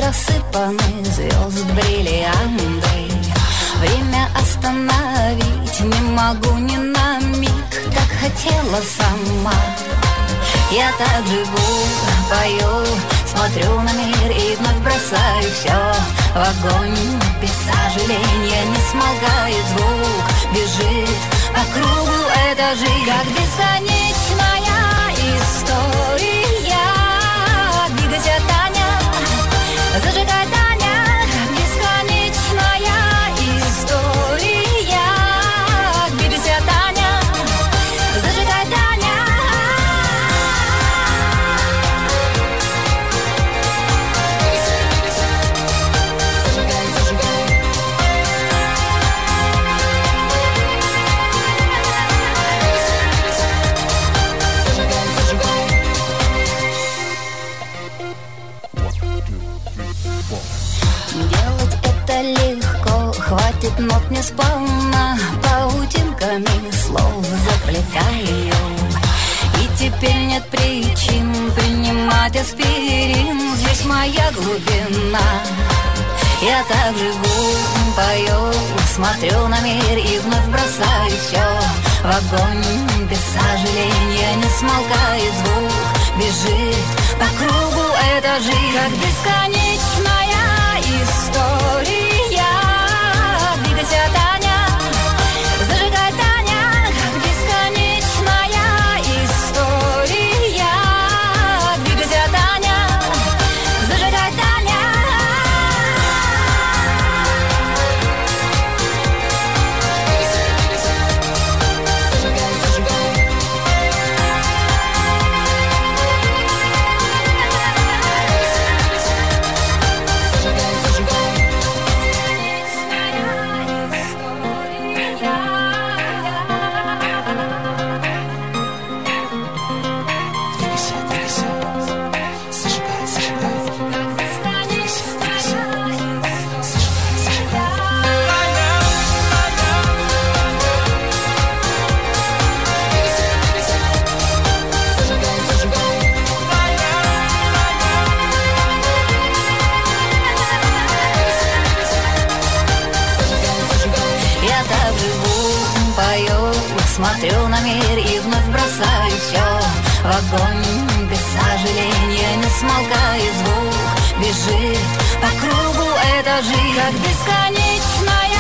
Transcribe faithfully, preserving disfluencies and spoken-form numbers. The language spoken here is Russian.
рассыпаны звезд бриллианты. Время остановить не могу ни на миг, так хотела сама. Я так живу, пою, смотрю на мир и вновь бросаю все в огонь. Без сожаления не смолкает звук, бежит по кругу эта жизнь, как бесконечная история. Двигайся, Таня, зажигай, Таня, как бесконечная история. Двигайся, Таня, зажигай, Таня. Делать это легко, хватит нот не сполна, паутинками слов заплетаю. И теперь нет причин принимать аспирин, здесь моя глубина. Я так живу, пою, смотрю на мир и вновь бросаю все в огонь. Без сожаления не смолкает звук, бежит по кругу эта жизнь, как бесконечная история. Двигайся, Таня, зажигай, Таня, как бесконечная история. Двигайся, Таня, зажигай, Таня. Смотрю на мир и вновь бросаю все в огонь. Без сожаления не смолкает звук, бежит по кругу эта жизнь, как бесконечная